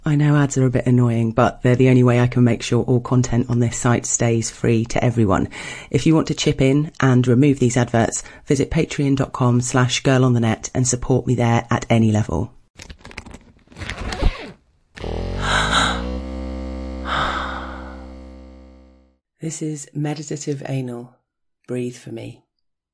I know ads are a bit annoying, but they're the only way I can make sure all content on this site stays free to everyone. If you want to chip in and remove these adverts, visit patreon.com/girlonthenet and support me there at any level. This is Meditative Anal. Breathe for me.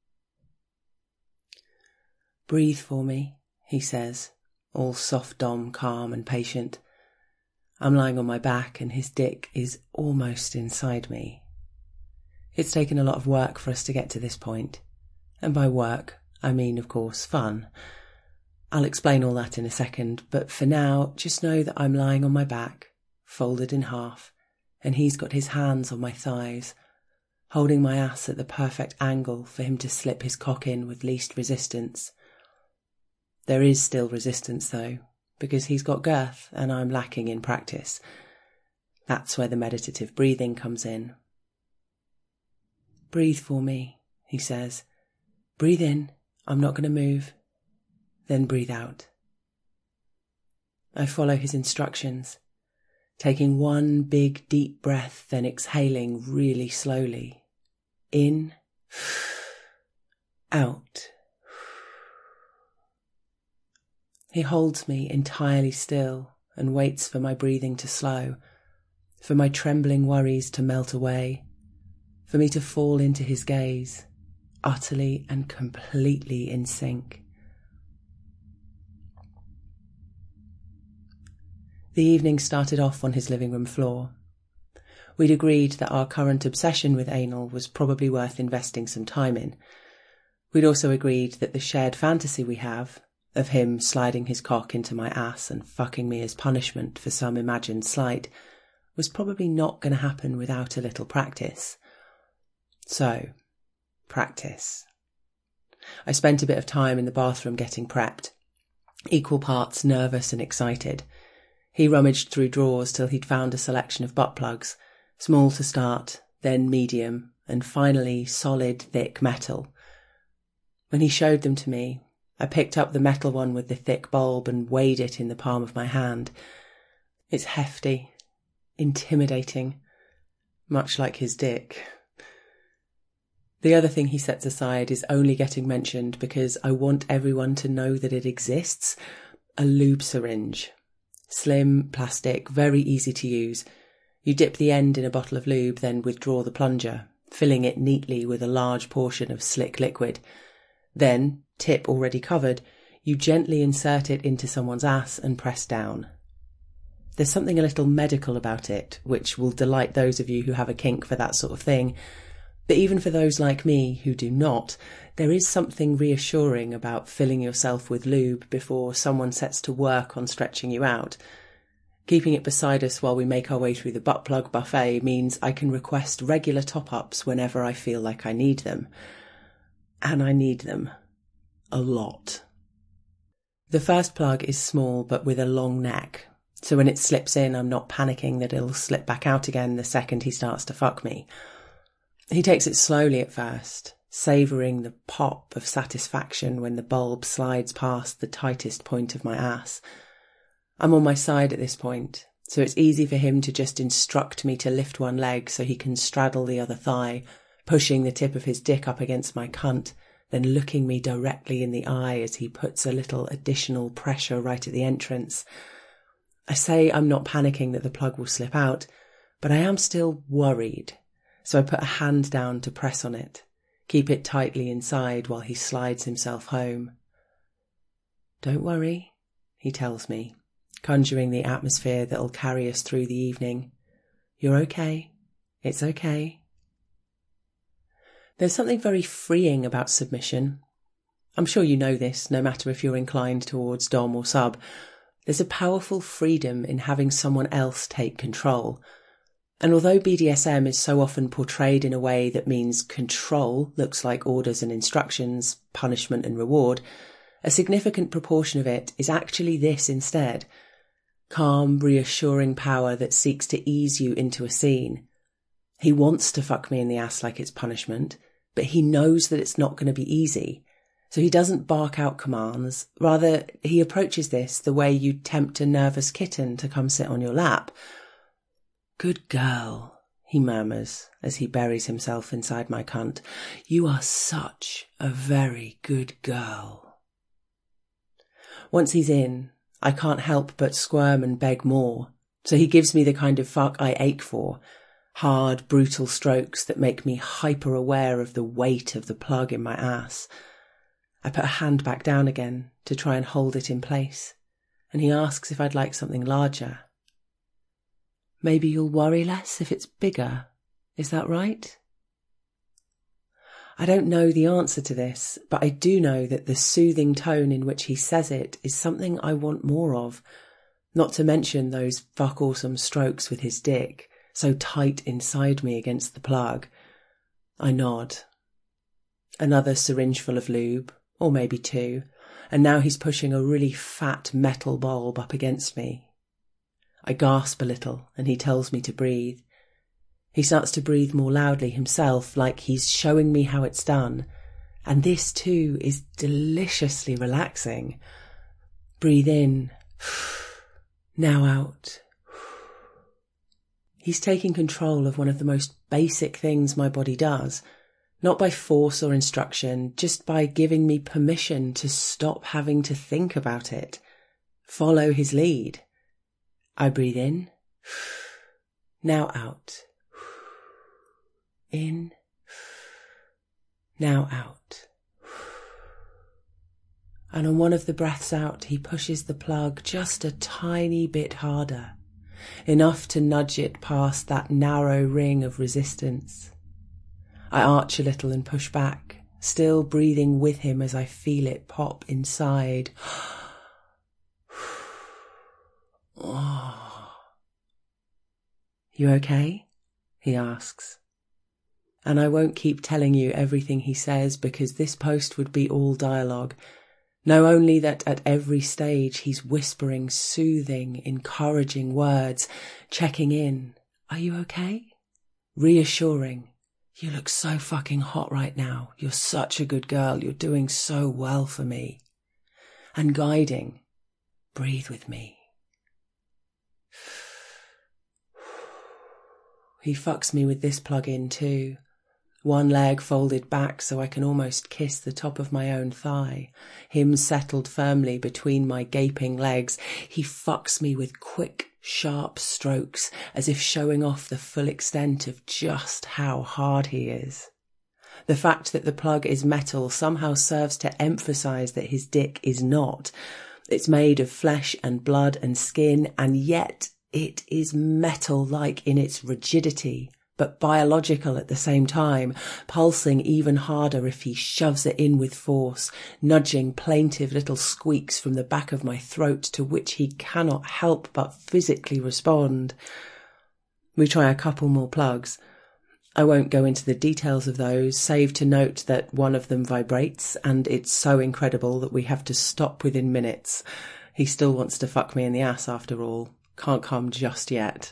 Breathe for me, he says, all soft dom, calm and patient. I'm lying on my back and his dick is almost inside me. It's taken a lot of work for us to get to this point. And by work, I mean, of course, fun. I'll explain all that in a second, but for now, just know that I'm lying on my back, folded in half, and he's got his hands on my thighs, holding my ass at the perfect angle for him to slip his cock in with least resistance. There is still resistance, though, because he's got girth and I'm lacking in practice. That's where the meditative breathing comes in. Breathe for me, he says. Breathe in, I'm not going to move. Then breathe out. I follow his instructions, taking one big deep breath, then exhaling really slowly. In, out. He holds me entirely still and waits for my breathing to slow, for my trembling worries to melt away, for me to fall into his gaze, utterly and completely in sync. The evening started off on his living room floor. We'd agreed that our current obsession with anal was probably worth investing some time in. We'd also agreed that the shared fantasy we have, of him sliding his cock into my ass and fucking me as punishment for some imagined slight, was probably not going to happen without a little practice. So, practice. I spent a bit of time in the bathroom getting prepped, equal parts nervous and excited. He rummaged through drawers till he'd found a selection of butt plugs, small to start, then medium, and finally solid, thick metal. When he showed them to me, I picked up the metal one with the thick bulb and weighed it in the palm of my hand. It's hefty, intimidating, much like his dick. The other thing he sets aside is only getting mentioned because I want everyone to know that it exists. A lube syringe. Slim, plastic, very easy to use. You dip the end in a bottle of lube, then withdraw the plunger, filling it neatly with a large portion of slick liquid. Then, tip already covered, you gently insert it into someone's ass and press down. There's something a little medical about it, which will delight those of you who have a kink for that sort of thing. But even for those like me who do not, there is something reassuring about filling yourself with lube before someone sets to work on stretching you out. Keeping it beside us while we make our way through the butt plug buffet means I can request regular top-ups whenever I feel like I need them. And I need them. A lot. The first plug is small but with a long neck, so when it slips in I'm not panicking that it'll slip back out again the second he starts to fuck me. He takes it slowly at first, savouring the pop of satisfaction when the bulb slides past the tightest point of my ass. I'm on my side at this point, so it's easy for him to just instruct me to lift one leg so he can straddle the other thigh, pushing the tip of his dick up against my cunt, then looking me directly in the eye as he puts a little additional pressure right at the entrance. I say I'm not panicking that the plug will slip out, but I am still worried, so I put a hand down to press on it, keep it tightly inside while he slides himself home. Don't worry, he tells me, conjuring the atmosphere that'll carry us through the evening. You're okay. It's okay. There's something very freeing about submission. I'm sure you know this, no matter if you're inclined towards dom or sub. There's a powerful freedom in having someone else take control. And although BDSM is so often portrayed in a way that means control looks like orders and instructions, punishment and reward, a significant proportion of it is actually this instead. Calm, reassuring power that seeks to ease you into a scene. He wants to fuck me in the ass like it's punishment, but he knows that it's not going to be easy. So he doesn't bark out commands. Rather, he approaches this the way you'd tempt a nervous kitten to come sit on your lap. "Good girl," he murmurs as he buries himself inside my cunt. "You are such a very good girl." Once he's in, I can't help but squirm and beg more. So he gives me the kind of fuck I ache for. Hard, brutal strokes that make me hyper-aware of the weight of the plug in my ass. I put a hand back down again to try and hold it in place, and he asks if I'd like something larger. "Maybe you'll worry less if it's bigger. Is that right?" I don't know the answer to this, but I do know that the soothing tone in which he says it is something I want more of, not to mention those fuck-awesome strokes with his dick, so tight inside me against the plug. I nod. Another syringe full of lube, or maybe two, and now he's pushing a really fat metal bulb up against me. I gasp a little, and he tells me to breathe. He starts to breathe more loudly himself, like he's showing me how it's done, and this too is deliciously relaxing. Breathe in, now out. He's taking control of one of the most basic things my body does, not by force or instruction, just by giving me permission to stop having to think about it. Follow his lead. I breathe in, now out. In, now out. And on one of the breaths out, he pushes the plug just a tiny bit harder, enough to nudge it past that narrow ring of resistance. I arch a little and push back, still breathing with him as I feel it pop inside. "You okay?" he asks. And I won't keep telling you everything he says because this post would be all dialogue. Know only that at every stage he's whispering soothing, encouraging words, checking in. "Are you okay?" Reassuring. "You look so fucking hot right now. You're such a good girl. You're doing so well for me." And guiding. "Breathe with me." He fucks me with this plug in too. One leg folded back so I can almost kiss the top of my own thigh. Him settled firmly between my gaping legs. He fucks me with quick, sharp strokes, as if showing off the full extent of just how hard he is. The fact that the plug is metal somehow serves to emphasize that his dick is not. It's made of flesh and blood and skin, and yet it is metal-like in its rigidity, but biological at the same time, pulsing even harder if he shoves it in with force, nudging plaintive little squeaks from the back of my throat to which he cannot help but physically respond. We try a couple more plugs. I won't go into the details of those, save to note that one of them vibrates, and it's so incredible that we have to stop within minutes. He still wants to fuck me in the ass after all. Can't come just yet.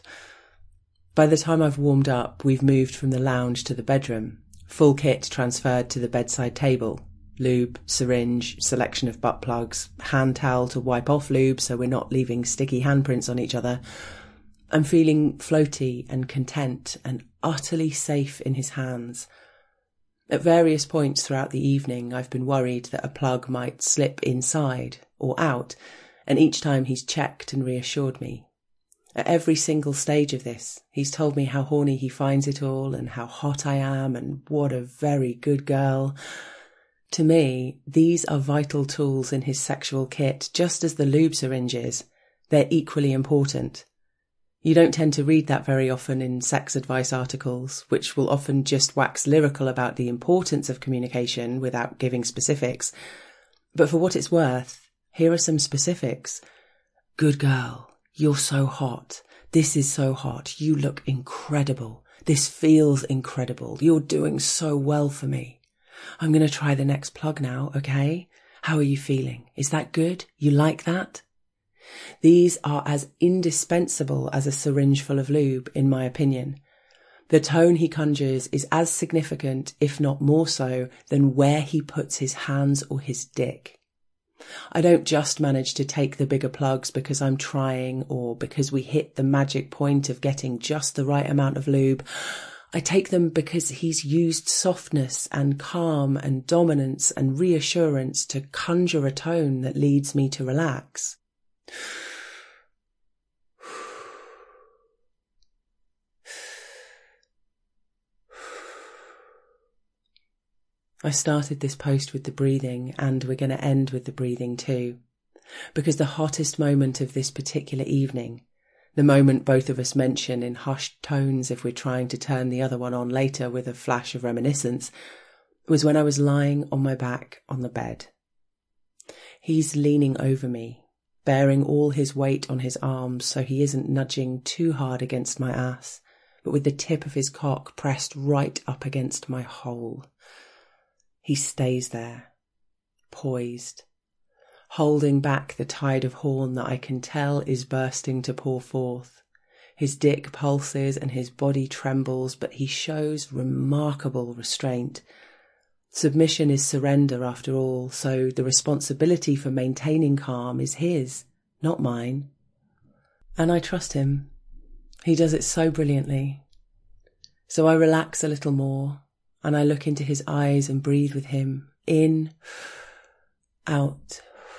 By the time I've warmed up, we've moved from the lounge to the bedroom. Full kit transferred to the bedside table. Lube, syringe, selection of butt plugs, hand towel to wipe off lube so we're not leaving sticky handprints on each other. I'm feeling floaty and content and utterly safe in his hands. At various points throughout the evening, I've been worried that a plug might slip inside or out, and each time he's checked and reassured me. At every single stage of this, he's told me how horny he finds it all and how hot I am and what a very good girl. To me, these are vital tools in his sexual kit, just as the lube syringe is. They're equally important. You don't tend to read that very often in sex advice articles, which will often just wax lyrical about the importance of communication without giving specifics. But for what it's worth, here are some specifics. Good girl. You're so hot. This is so hot. You look incredible. This feels incredible. You're doing so well for me. I'm going to try the next plug now, okay? How are you feeling? Is that good? You like that? These are as indispensable as a syringe full of lube, in my opinion. The tone he conjures is as significant, if not more so, than where he puts his hands or his dick. I don't just manage to take the bigger plugs because I'm trying or because we hit the magic point of getting just the right amount of lube. I take them because he's used softness and calm and dominance and reassurance to conjure a tone that leads me to relax. I started this post with the breathing, and we're going to end with the breathing too, because the hottest moment of this particular evening, the moment both of us mention in hushed tones if we're trying to turn the other one on later with a flash of reminiscence, was when I was lying on my back on the bed. He's leaning over me, bearing all his weight on his arms so he isn't nudging too hard against my ass, but with the tip of his cock pressed right up against my hole. He stays there, poised, holding back the tide of horn that I can tell is bursting to pour forth. His dick pulses and his body trembles, but he shows remarkable restraint. Submission is surrender after all, so the responsibility for maintaining calm is his, not mine. And I trust him. He does it so brilliantly. So I relax a little more, and I look into his eyes and breathe with him. In, out,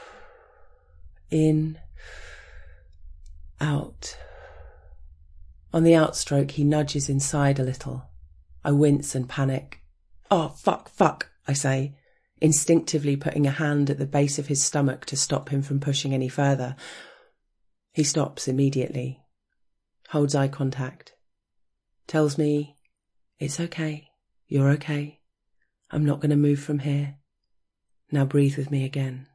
in, out. On the outstroke, he nudges inside a little. I wince and panic. Oh, fuck, I say, instinctively putting a hand at the base of his stomach to stop him from pushing any further. He stops immediately, holds eye contact, tells me, "It's okay. You're okay. I'm not going to move from here. Now breathe with me again."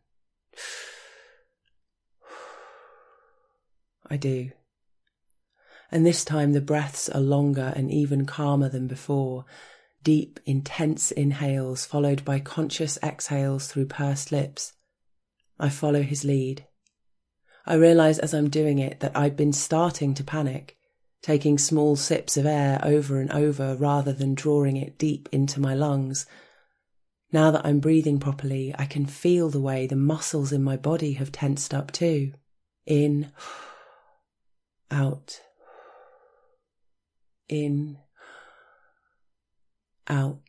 I do. And this time the breaths are longer and even calmer than before. Deep, intense inhales followed by conscious exhales through pursed lips. I follow his lead. I realise as I'm doing it that I've been starting to panic, taking small sips of air over and over rather than drawing it deep into my lungs. Now that I'm breathing properly, I can feel the way the muscles in my body have tensed up too. In, out, in, out.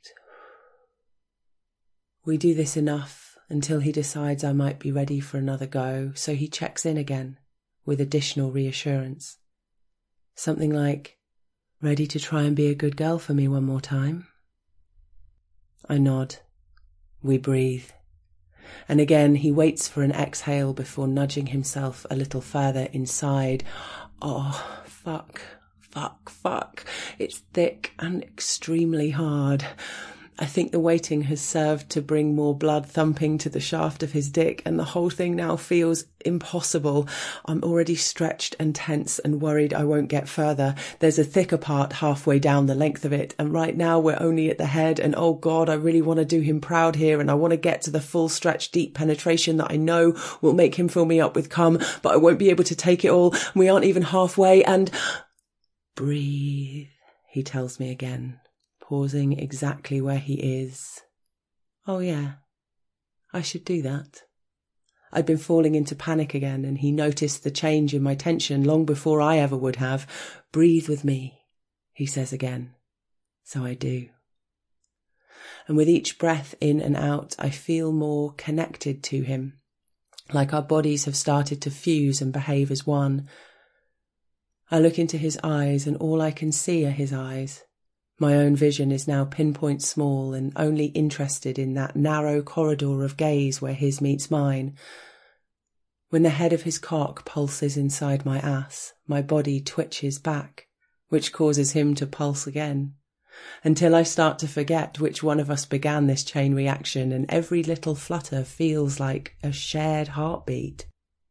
We do this enough until he decides I might be ready for another go, so he checks in again with additional reassurance. Something like, "Ready to try and be a good girl for me one more time?" I nod. We breathe. And again he waits for an exhale before nudging himself a little further inside. Oh, fuck. It's thick and extremely hard. I think the waiting has served to bring more blood thumping to the shaft of his dick, and the whole thing now feels impossible. I'm already stretched and tense and worried I won't get further. There's a thicker part halfway down the length of it, and right now we're only at the head, and oh God, I really want to do him proud here, and I want to get to the full stretch deep penetration that I know will make him fill me up with cum, but I won't be able to take it all. We aren't even halfway, and... "Breathe," he tells me again, pausing exactly where he is. Oh yeah, I should do that. I'd been falling into panic again, and he noticed the change in my tension long before I ever would have. "Breathe with me," he says again. So I do. And with each breath in and out, I feel more connected to him, like our bodies have started to fuse and behave as one. I look into his eyes, and all I can see are his eyes. My own vision is now pinpoint small and only interested in that narrow corridor of gaze where his meets mine. When the head of his cock pulses inside my ass, my body twitches back, which causes him to pulse again, until I start to forget which one of us began this chain reaction, and every little flutter feels like a shared heartbeat.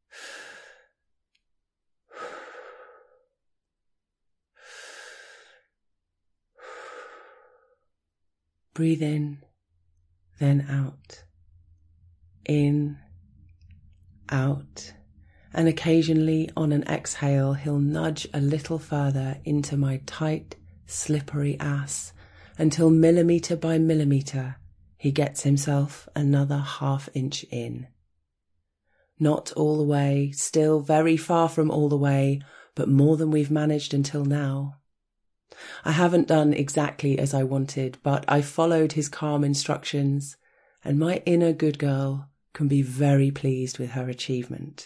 Breathe in, then out. In, out. And occasionally on an exhale, he'll nudge a little further into my tight, slippery ass, until millimetre by millimetre he gets himself another half-inch in. Not all the way, still very far from all the way, but more than we've managed until now. I haven't done exactly as I wanted, but I followed his calm instructions, and my inner good girl can be very pleased with her achievement.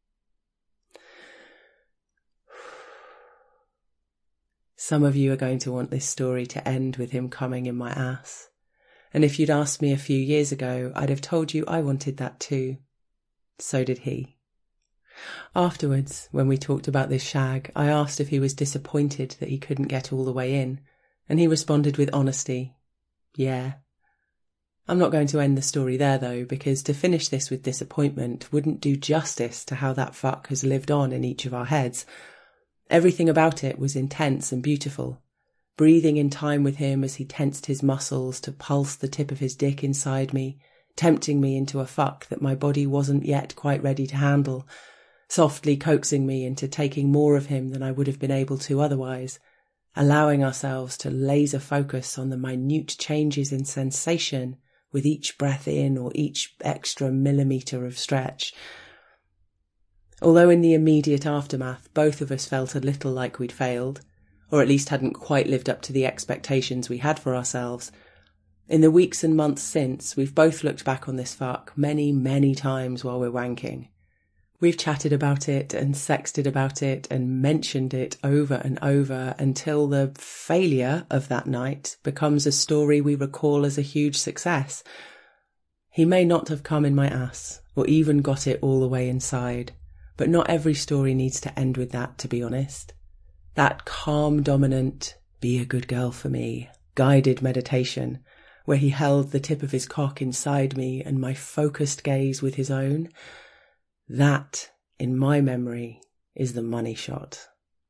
Some of you are going to want this story to end with him coming in my ass. And if you'd asked me a few years ago, I'd have told you I wanted that too. So did he. Afterwards, when we talked about this shag, I asked if he was disappointed that he couldn't get all the way in, and he responded with honesty, yeah. I'm not going to end the story there though, because to finish this with disappointment wouldn't do justice to how that fuck has lived on in each of our heads. Everything about it was intense and beautiful. Breathing in time with him as he tensed his muscles to pulse the tip of his dick inside me, tempting me into a fuck that my body wasn't yet quite ready to handle, softly coaxing me into taking more of him than I would have been able to otherwise, allowing ourselves to laser focus on the minute changes in sensation with each breath in or each extra millimetre of stretch. Although in the immediate aftermath both of us felt a little like we'd failed, or at least hadn't quite lived up to the expectations we had for ourselves, in the weeks and months since, we've both looked back on this fuck many, many times while we're wanking. We've chatted about it and sexted about it and mentioned it over and over until the failure of that night becomes a story we recall as a huge success. He may not have come in my ass, or even got it all the way inside, but not every story needs to end with that, to be honest. That calm, dominant, be a good girl for me, guided meditation, where he held the tip of his cock inside me and my focused gaze with his own, that, in my memory, is the money shot.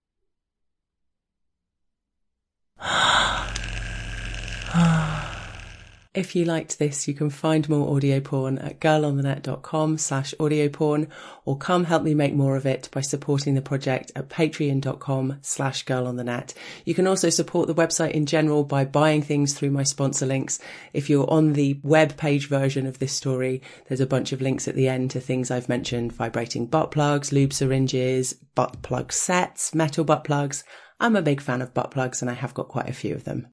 If you liked this, you can find more audio porn at girlonthenet.com/audioporn, or come help me make more of it by supporting the project at patreon.com/girlonthenet. You can also support the website in general by buying things through my sponsor links. If you're on the web page version of this story, there's a bunch of links at the end to things I've mentioned: vibrating butt plugs, lube syringes, butt plug sets, metal butt plugs. I'm a big fan of butt plugs and I have got quite a few of them.